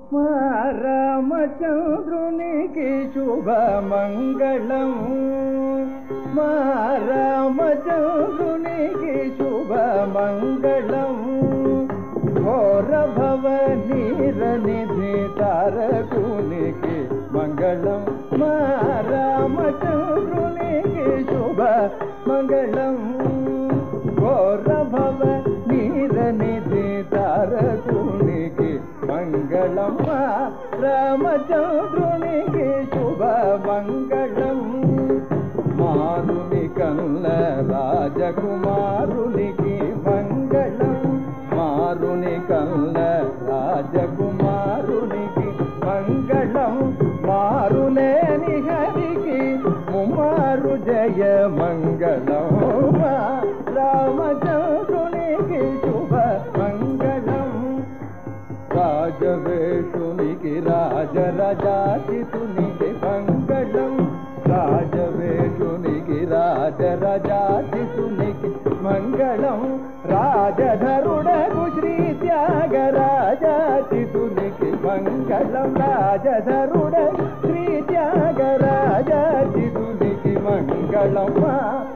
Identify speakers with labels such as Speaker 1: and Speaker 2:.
Speaker 1: మా రామచంద్రునికి శుభమంగళం మా రామచంద్రునికి శుభమంగళం ఘోర భవనీరనిధి తారకునికి మంగళం మా రామచంద్రునికి శుభమంగళం ఘోర భవనీరనిధి తారకునికి మంగళం మా రామచంద్రునికి శుభమంగళం మారుని కల్ల రాజకుమారునికి మంగళం మారుని కల్ల రాజకుమారునికి మంగళం మారులేని హరికి ముమారు జయ మంగళం రామచంద్రునికి శుభ మంగళం రాజవేషునికి రాజరాజాచితునికి మంగళం రాజవేషునికి రాజరాజాచితునికి మంగళం రాజధరుడకు శ్రీ త్యాగరాజాచితునికి మంగళం రాజధరుడకు శ్రీ త్యాగరాజాచితునికి మంగళం